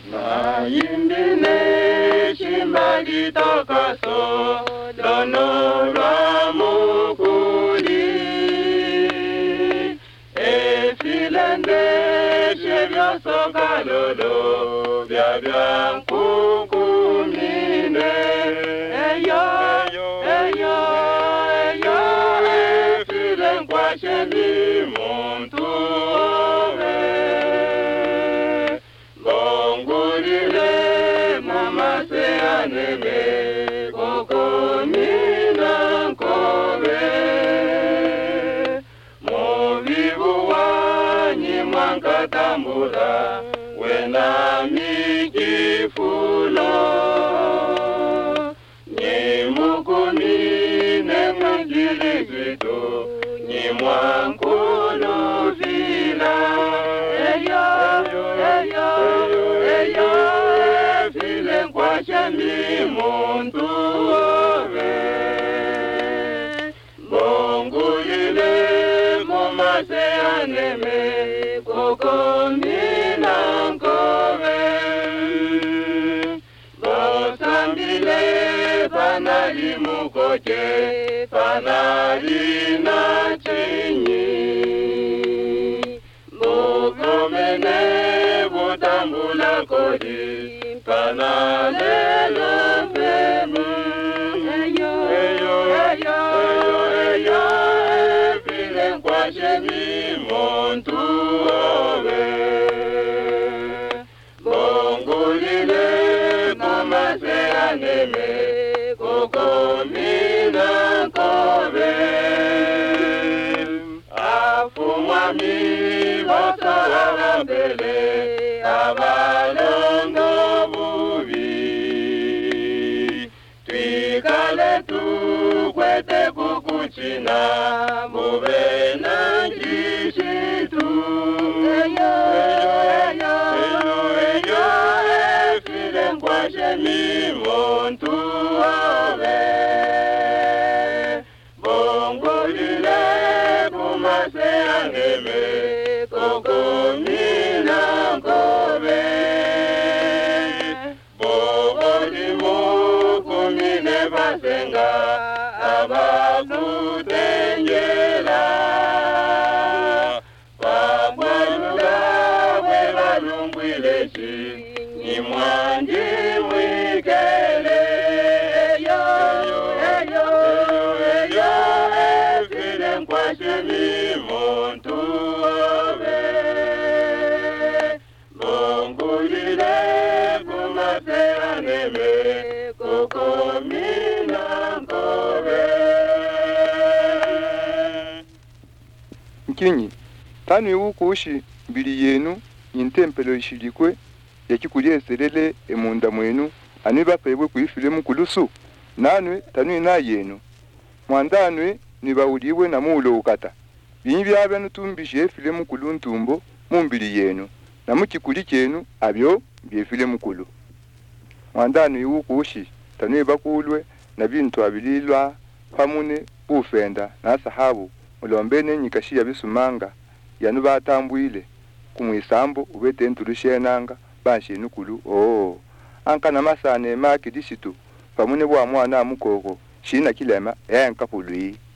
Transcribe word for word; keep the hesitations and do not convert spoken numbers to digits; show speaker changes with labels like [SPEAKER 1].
[SPEAKER 1] Na yimbine shimbali tokaso dono lwa mukuli e filende shebyo sokalolo bya bya nkukumine eyo eyo eyo e filen kwa shebi muntu ove bongulile mama se aneme kokomina nkobe muvivu wanyi mwankatambula wena mikifulo nyimukumine mwangilizito nyimwankulu vila eyo eyo eyo vile nkwashami muntu ove bongulile mumase aneme kokomina nkobe bosambile panali mukoche panali na chinyi mukomene butambula kodi panalelo mpemu eyo eyo eyo eyo vile nkwashemi muntu ove bongulile mumase aneme kokomina nkobe afumwami bosowarambele abalongo bubi twikale tukwete kukuchina mube nanjishitu eyo eyo eyo efile nkwashemi muntu ove bongulile kumase aneme kokomina nkobe bogolimu kumine basenga abakutengela babwalula bwe balungwileshi nimwanji mwikele eyo eyo eyo efile nkwashemi muntu ove bongulile kumase aneme kokomina nkobe.
[SPEAKER 2] Nkinyi tanu iwukushi mbili yenu yintempelo ishilikwe yakikuliyeselele emunda mwenu anwi bapebwe kuifile mukulusu nanwe tanu ina yenu mwandanwe nibauliwe na muulo ukata binyi byabya nutumbishe efile mukulu ntumbo mumbili yenu na mukikuli kyenu abyo byefile mukulu mwandanwe iwukushi tanu bakulwe na bintu abililwa pamune ufenda na sahabu ulombene nyikashia bisumanga yanu batambwile kumwisambo ubete ntulushenanga banshe nukulu oh anka na masane maki disitu pamune bwa mwana mukoko shina kilema yanka pului